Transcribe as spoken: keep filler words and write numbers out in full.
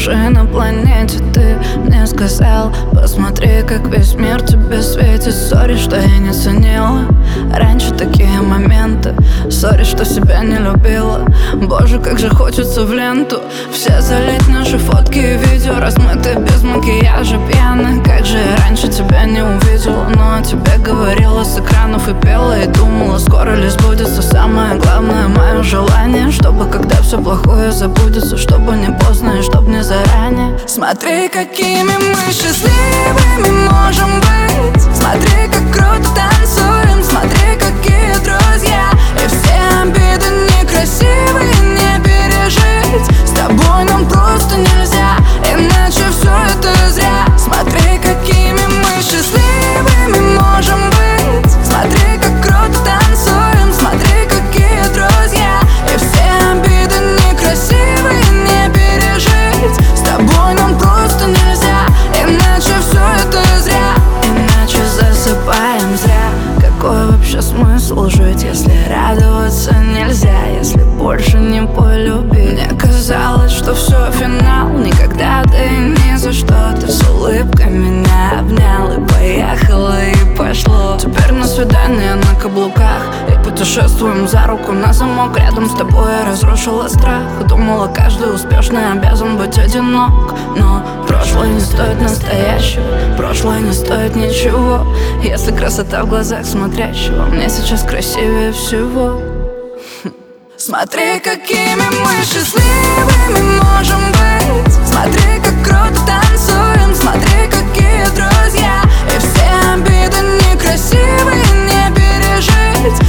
души на планете. Ты мне сказал: посмотри, как весь мир тебе светит. Сори, что я не ценила раньше такие моменты. Сори, что себя не любила. Боже, как же хочется в ленту все залить наши фотки и видео, размытые без макияжа, пьяных. Как же я раньше тебя не увидела, но о тебе говорила с экранов и пела, и думала, скоро ли сбудется самое главное мое желание, чтобы когда все плохое забудется, чтобы не поздно и чтоб не заранее. Смотри, какими мы счастливыми можем быть. Смотри, как круто танцуем. Смотри, какие друзья. И все обиды некрасивые не пережить. С тобой нам просто нельзя, иначе все это зря. Смотри, какими мы счастливыми можем быть. Смотри, как круто танцуем. Смотри, какие друзья. И все обиды некрасивые не пережить. С тобой нам просто нельзя, иначе все это зря. Иначе засыпаем зря. Какой вообще смысл жить, если радоваться нельзя, если больше не полюбить? Мне казалось, что все финал, никогда ты ни за что. Ты с улыбкой меня обнял и поехало, и пошло. Теперь на свидание на каблуках и путешествуем за руку на замок. Рядом с тобой я разрушила страх. Думала, каждый успешный обязан быть одинок, но прошлое не стоит настоящего, прошлое не стоит ничего, если красота в глазах смотрящего мне сейчас красивее всего. Смотри, какими мы счастливыми можем быть. Смотри, как круто танцуем. Смотри, какие друзья. И все обиды некрасивые не пережить.